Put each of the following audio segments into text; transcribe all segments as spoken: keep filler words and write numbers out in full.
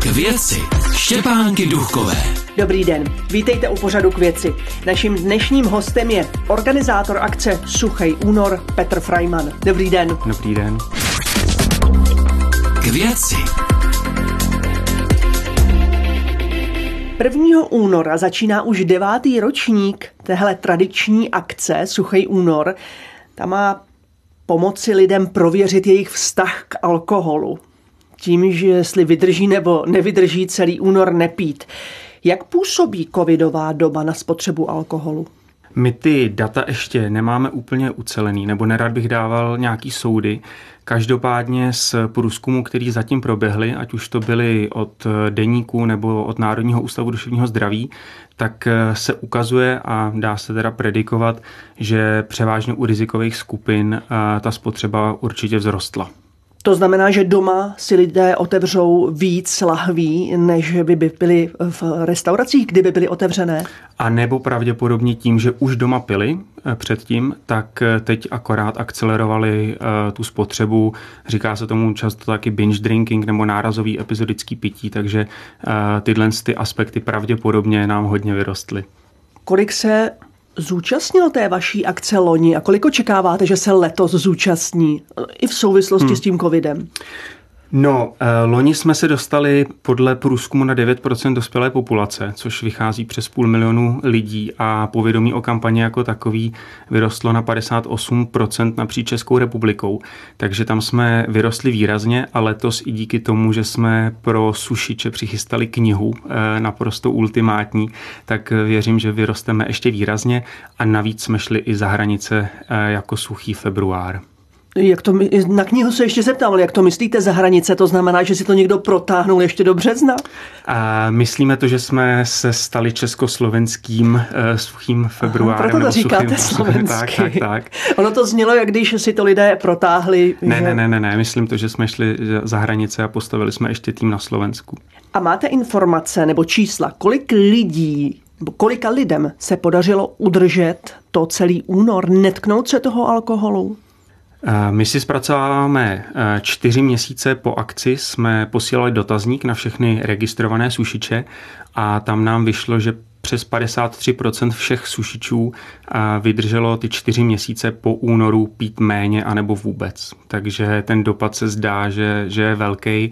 K věci Štěpánky Duchkové. Dobrý den, vítejte u pořadu K věci. Naším dnešním hostem je organizátor akce Suchej únor Petr Frajman. Dobrý den. Dobrý den. K věci. prvního února začíná už devátý ročník téhle tradiční akce Suchej únor. Ta má pomoci lidem prověřit jejich vztah k alkoholu. Tím, že jestli vydrží nebo nevydrží celý únor nepít. Jak působí covidová doba na spotřebu alkoholu? My ty data ještě nemáme úplně ucelený, nebo nerad bych dával nějaký soudy. Každopádně z průzkumu, který zatím proběhly, ať už to byly od Deníku nebo od Národního ústavu duševního zdraví, tak se ukazuje a dá se teda predikovat, že převážně u rizikových skupin ta spotřeba určitě vzrostla. To znamená, že doma si lidé otevřou víc lahví, než by byli v restauracích, kdyby byly otevřené? A nebo pravděpodobně tím, že už doma pili předtím, tak teď akorát akcelerovali uh, tu spotřebu. Říká se tomu často taky binge drinking nebo nárazový epizodický pití, takže uh, tyhle ty aspekty pravděpodobně nám hodně vyrostly. Kolik se zúčastnilo té vaší akce loni a kolik očekáváte, že se letos zúčastní i v souvislosti hmm. s tím covidem? No, loni jsme se dostali podle průzkumu na devět procent dospělé populace, což vychází přes půl milionu lidí a povědomí o kampani jako takový vyrostlo na padesát osm procent napříč Českou republikou. Takže tam jsme vyrostli výrazně a letos i díky tomu, že jsme pro sušiče přichystali knihu naprosto ultimátní, tak věřím, že vyrosteme ještě výrazně a navíc jsme šli i za hranice jako suchý február. Jak to, na knihu se ještě zeptám, ale jak to myslíte za hranice? To znamená, že si to někdo protáhnul ještě do března? A myslíme to, že jsme se stali československým uh, suchým februárem. Aha, proto to říkáte slovensky. Tak, tak, tak. Ono to znělo, jak když si to lidé protáhli. Ne, že... ne, ne, ne, ne. Myslím to, že jsme šli za hranice a postavili jsme ještě tým na Slovensku. A máte informace nebo čísla, kolik lidí, nebo kolika lidem se podařilo udržet to celý únor, netknout se toho alkoholu? My si zpracováváme čtyři měsíce po akci, jsme posílali dotazník na všechny registrované sušiče a tam nám vyšlo, že přes padesát tři procent všech sušičů vydrželo ty čtyři měsíce po únoru pít méně anebo vůbec. Takže ten dopad se zdá, že, že je velký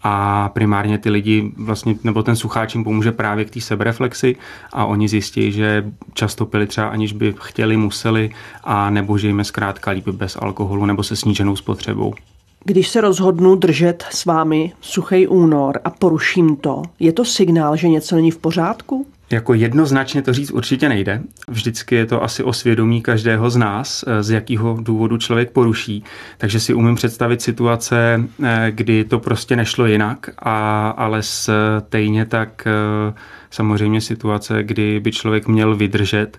a primárně ty lidi vlastně, nebo ten sucháč jim pomůže právě k té sebereflexi a oni zjistí, že často pili třeba aniž by chtěli, museli a nebo že jim je zkrátka líp bez alkoholu nebo se sníženou spotřebou. Když se rozhodnu držet s vámi Suchej únor a poruším to, je to signál, že něco není v pořádku? Jako jednoznačně to říct určitě nejde. Vždycky je to asi o svědomí každého z nás, z jakého důvodu člověk poruší. Takže si umím představit situace, kdy to prostě nešlo jinak, a, ale stejně tak samozřejmě situace, kdy by člověk měl vydržet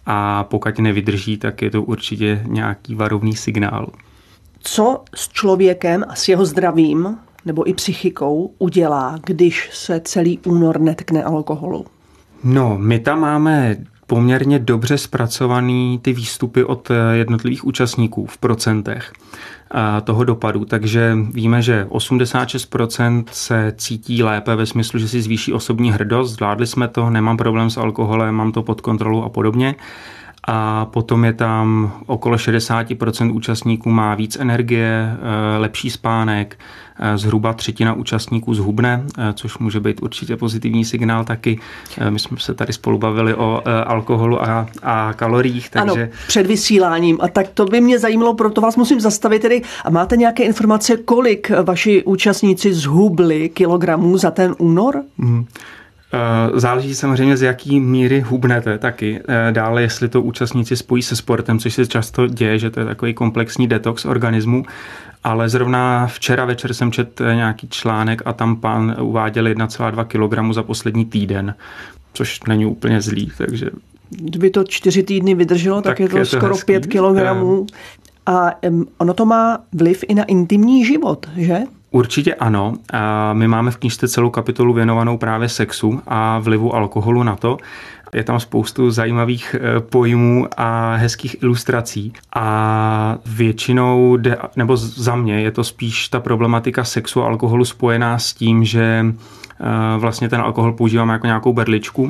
a pokud nevydrží, tak je to určitě nějaký varovný signál. Co s člověkem a s jeho zdravím nebo i psychikou udělá, když se celý únor netkne alkoholu? No, my tam máme poměrně dobře zpracovaný ty výstupy od jednotlivých účastníků v procentech toho dopadu, takže víme, že osmdesát šest procent se cítí lépe ve smyslu, že si zvýší osobní hrdost, zvládli jsme to, nemám problém s alkoholem, mám to pod kontrolou a podobně. A potom je tam okolo šedesát procent účastníků má víc energie, lepší spánek, zhruba třetina účastníků zhubne, což může být určitě pozitivní signál taky. My jsme se tady spolu bavili o alkoholu a, a kaloriích. Takže... Ano, před vysíláním. A tak to by mě zajímalo, proto vás musím zastavit tedy. A máte nějaké informace, kolik vaši účastníci zhubli kilogramů za ten únor? Mm. Záleží samozřejmě, z jaký míry hubnete taky. Dále, jestli to účastníci spojí se sportem, což se často děje, že to je takový komplexní detox organismu. Ale zrovna včera večer jsem četl nějaký článek a tam pán uváděl jedna celá dva kilogramu za poslední týden, což není úplně zlý. Takže... Kdyby to čtyři týdny vydrželo, tak, tak je to, je to skoro hezký. pět kilogramů. A um, ono to má vliv i na intimní život, že? Určitě ano. A my máme v knížce celou kapitolu věnovanou právě sexu a vlivu alkoholu na to. Je tam spoustu zajímavých pojmů a hezkých ilustrací a většinou, jde, nebo za mě je to spíš ta problematika sexu a alkoholu spojená s tím, že vlastně ten alkohol používáme jako nějakou berličku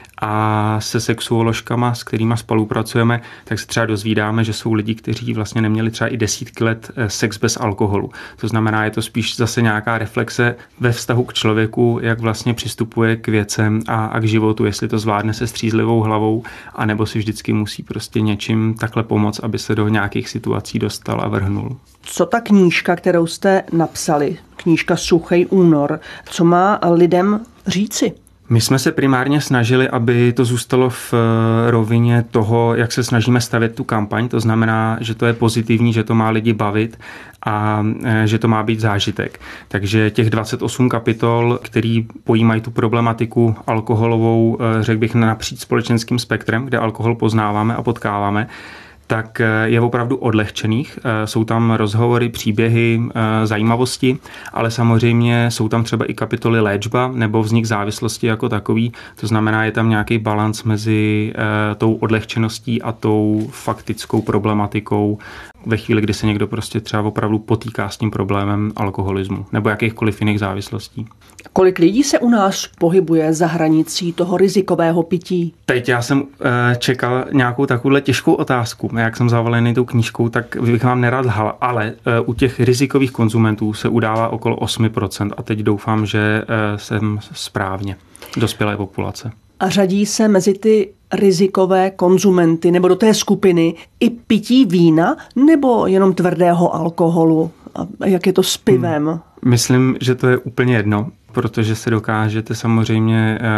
a se sexuoložkama, s kterými spolupracujeme, tak se třeba dozvídáme, že jsou lidi, kteří vlastně neměli třeba i desítky let sex bez alkoholu. To znamená, je to spíš zase nějaká reflexe ve vztahu k člověku, jak vlastně přistupuje k věcem a, a k životu, jestli to zvládne se střízlivou hlavou, anebo si vždycky musí prostě něčím takhle pomoct, aby se do nějakých situací dostal a vrhnul. Co ta knížka, kterou jste napsali, knížka Suchej únor, co má lidem říci? My jsme se primárně snažili, aby to zůstalo v rovině toho, jak se snažíme stavět tu kampaň. To znamená, že to je pozitivní, že to má lidi bavit a že to má být zážitek. Takže těch dvacet osm kapitol, který pojímají tu problematiku alkoholovou, řekl bych, napříč společenským spektrem, kde alkohol poznáváme a potkáváme, tak je opravdu odlehčených. Jsou tam rozhovory, příběhy, zajímavosti, ale samozřejmě jsou tam třeba i kapitoly léčba nebo vznik závislosti jako takový. To znamená, je tam nějaký balanc mezi tou odlehčeností a tou faktickou problematikou ve chvíli, kdy se někdo prostě třeba opravdu potýká s tím problémem alkoholismu nebo jakýchkoliv jiných závislostí. Kolik lidí se u nás pohybuje za hranicí toho rizikového pití? Teď já jsem čekal nějakou takovouhle těžkou otázku. Jak jsem zavalený tou knížkou, tak bych vám nerad lhal, ale u těch rizikových konzumentů se udává okolo osm procent a teď doufám, že jsem správně. Dospělé populace. A řadí se mezi ty rizikové konzumenty nebo do té skupiny i pití vína nebo jenom tvrdého alkoholu? A jak je to s pivem? Hmm. Myslím, že to je úplně jedno, protože se dokážete samozřejmě e,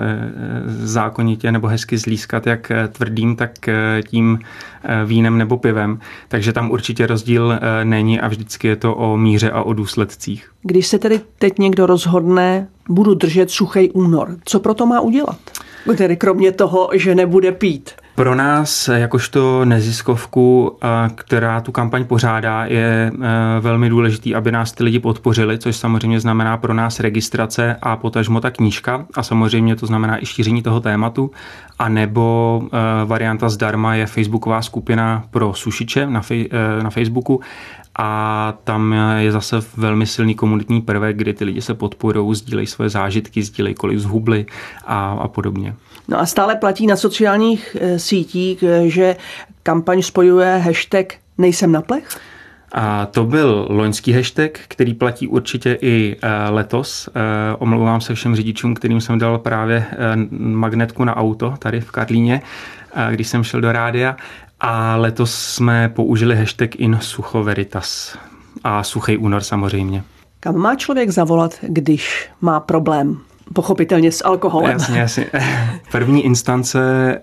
zákonitě nebo hezky zlískat jak tvrdým, tak tím vínem nebo pivem. Takže tam určitě rozdíl není a vždycky je to o míře a o důsledcích. Když se tedy teď někdo rozhodne, budu držet Suchej únor, co proto má udělat? Tedy kromě toho, že nebude pít. Pro nás, jakožto neziskovku, která tu kampaň pořádá, je velmi důležitý, aby nás ty lidi podpořili, což samozřejmě znamená pro nás registrace a potažmo ta knížka a samozřejmě to znamená i šíření toho tématu. A nebo varianta zdarma je facebooková skupina pro sušiče na, fej, na Facebooku a tam je zase velmi silný komunitní prvek, kdy ty lidi se podporují, sdílejí své zážitky, sdílejí, kolik zhubli a, a podobně. No a stále platí na sociálních sítích, že kampaň spojuje hashtag Nejsem na plech? A to byl loňský hashtag, který platí určitě i letos. Omlouvám se všem řidičům, kterým jsem dal právě magnetku na auto tady v Karlíně, když jsem šel do rádia. A letos jsme použili hashtag in sucho veritas a Suchej únor samozřejmě. Kam má člověk zavolat, když má problém? Pochopitelně s alkoholem. Jasně, jasně. První instance,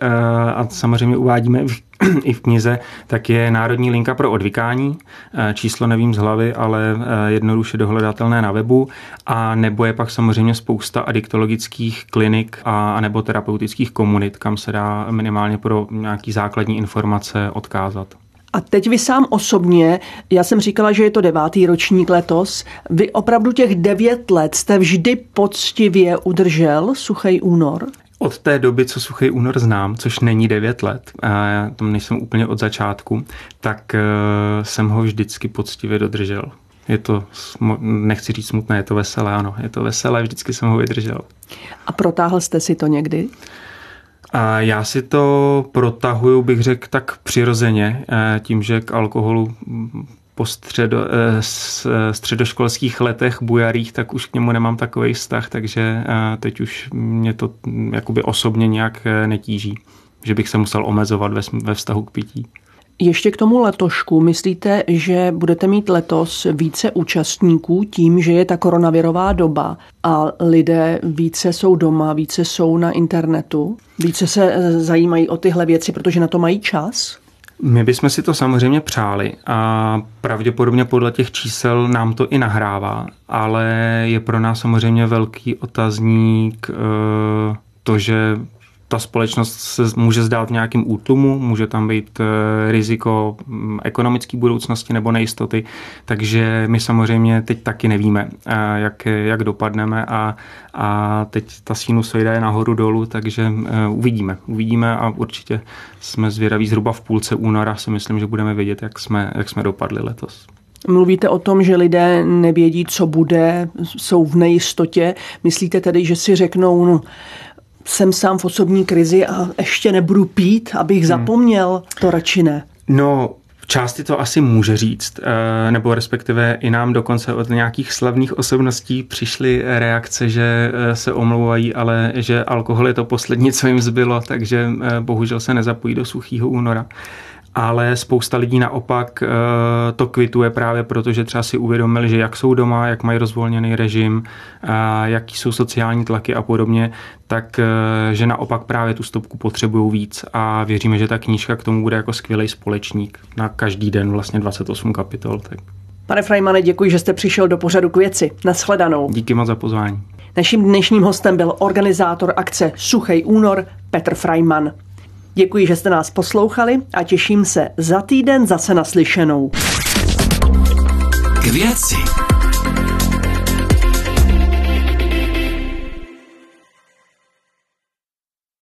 a samozřejmě uvádíme i v knize, tak je Národní linka pro odvykání. Číslo nevím z hlavy, ale jednoduše dohledatelné na webu. A nebo je pak samozřejmě spousta adiktologických klinik a nebo terapeutických komunit, kam se dá minimálně pro nějaký základní informace odkázat. A teď vy sám osobně, já jsem říkala, že je to devátý ročník letos, vy opravdu těch devět let jste vždy poctivě udržel Suchej únor? Od té doby, co Suchej únor znám, což není devět let, a já tam nejsem úplně od začátku, tak jsem ho vždycky poctivě dodržel. Je to, nechci říct smutné, je to veselé, ano, je to veselé, vždycky jsem ho vydržel. A protáhl jste si to někdy? A já si to protahuju, bych řekl, tak přirozeně, tím, že k alkoholu po středo, středoškolských letech bujarých, tak už k němu nemám takový vztah, takže teď už mě to jakoby osobně nějak netíží, že bych se musel omezovat ve, ve vztahu k pití. Ještě k tomu letošku. Myslíte, že budete mít letos více účastníků tím, že je ta koronavirová doba a lidé více jsou doma, více jsou na internetu, více se zajímají o tyhle věci, protože na to mají čas? My bychom si to samozřejmě přáli a pravděpodobně podle těch čísel nám to i nahrává, ale je pro nás samozřejmě velký otazník to, že ta společnost se může zdát v nějakém útlumu, může tam být riziko ekonomické budoucnosti nebo nejistoty, takže my samozřejmě teď taky nevíme, jak, jak dopadneme a, a teď ta sinusoida je nahoru dolů, takže uvidíme. Uvidíme a určitě jsme zvědaví zhruba v půlce února, si myslím, že budeme vědět, jak jsme, jak jsme dopadli letos. Mluvíte o tom, že lidé nevědí, co bude, jsou v nejistotě. Myslíte tedy, že si řeknou, no, jsem sám v osobní krizi a ještě nebudu pít, abych zapomněl? Hmm. To radši ne. No, v části to asi může říct, nebo respektive i nám dokonce od nějakých slavných osobností přišly reakce, že se omlouvají, ale že alkohol je to poslední, co jim zbylo, takže bohužel se nezapojí do suchého února. Ale spousta lidí naopak to kvituje právě proto, že třeba si uvědomili, že jak jsou doma, jak mají rozvolněný režim, jaký jsou sociální tlaky a podobně, tak že naopak právě tu stopku potřebují víc a věříme, že ta knížka k tomu bude jako skvělý společník na každý den, vlastně dvacet osm kapitol. Tak. Pane Freimane, děkuji, že jste přišel do pořadu K věci. Nashledanou. Díky moc za pozvání. Naším dnešním hostem byl organizátor akce Suchej únor Petr Freiman. Děkuji, že jste nás poslouchali a těším se za týden zase naslyšenou. K věci.